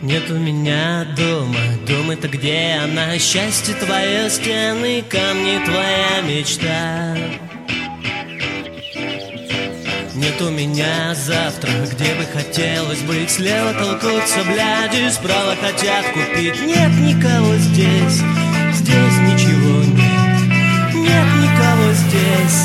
Нет у меня дома, дом-то где она? Счастье твое, стены, камни, твоя мечта. Нет у меня завтра, где бы хотелось быть. Слева толкутся бляди, справа хотят купить. Нет никого здесь, здесь ничего нет. Нет никого здесь,